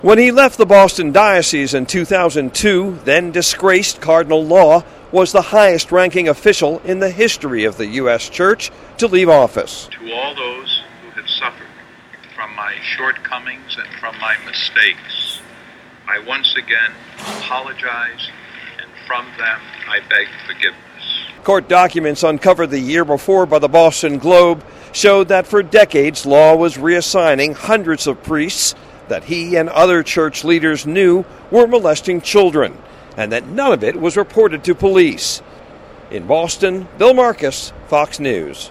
When he left the Boston Diocese in 2002, then disgraced Cardinal Law was the highest-ranking official in the history of the U.S. Church to leave office. To all those who have suffered from my shortcomings and from my mistakes, I once again apologize, and from them I beg forgiveness. Court documents uncovered the year before by the Boston Globe showed that for decades Law was reassigning hundreds of priests that he and other church leaders knew were molesting children, and that none of it was reported to police. In Boston, Bill Marcus, Fox News.